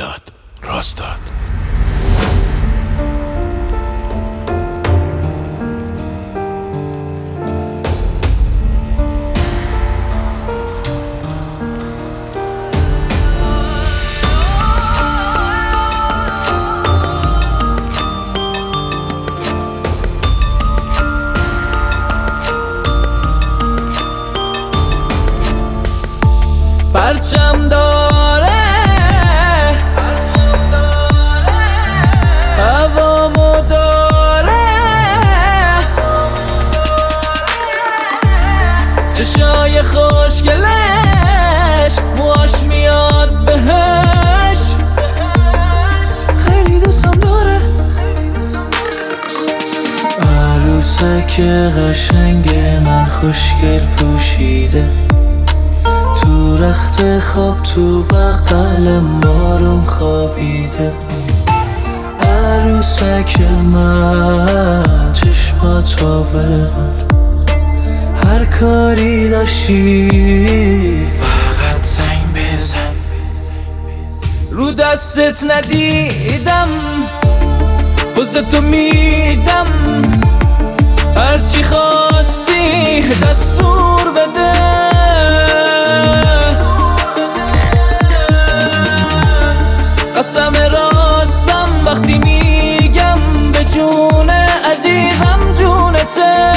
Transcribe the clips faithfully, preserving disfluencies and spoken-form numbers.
میلاد راستاد. پرچم داره هوامو داره چشای خوشگلش موهاش میاد بهش خیلی دوستم داره. عروسک قشنگ من خوشگل پوشیده تو رخت خواب تو بغلم آروم خوابیده. عروسک من چشماتو ببر هر کاری داشتی فقط زنگ بزن. رو دستت ندیدم بزتو میدم هرچی خواستی دستور بده. قسم راستم وقتی میگم به جون عزیزم جونته.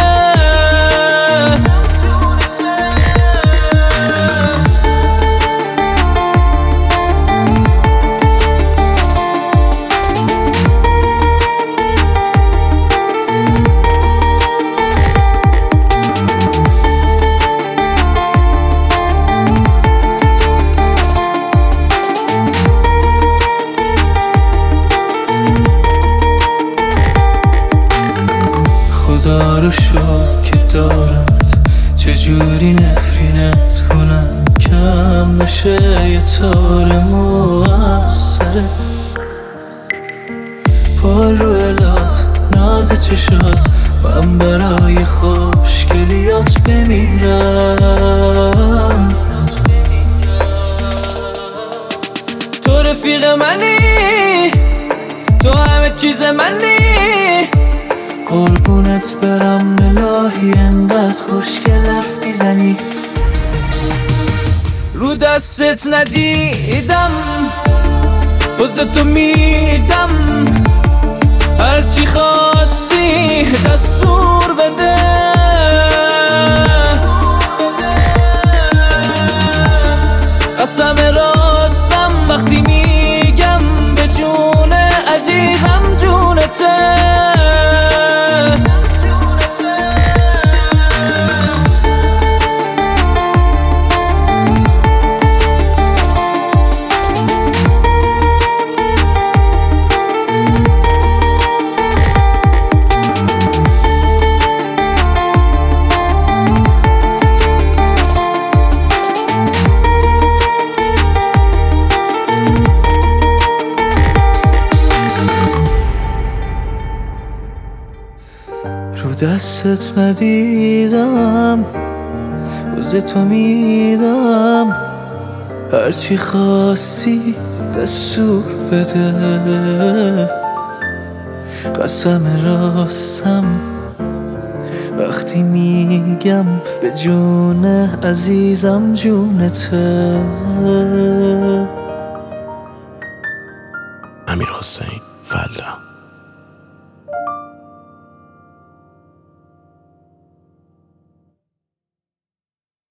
خدا رو شکر که دارمت چجوری نفرینت کنم کم نشه یه تار مو از سرت. پا رو الات ناز چشات من برای خوشگلیات بمیرم. تو رفیق منی تو همه چیز منی قربونت برم الهی انقدر خوشگل حرف میزنی. رو دستت ندیدم بزتو میدم هرچی خواستی دستور بده. قسم راستم وقتی میگم به جون عزیزم جونته. رو دستت ندیدم بزتو میدم هرچی خواستی دستور بده. قسم راستم وقتی میگم به جون عزیزم جونته. امیر حسین فلا.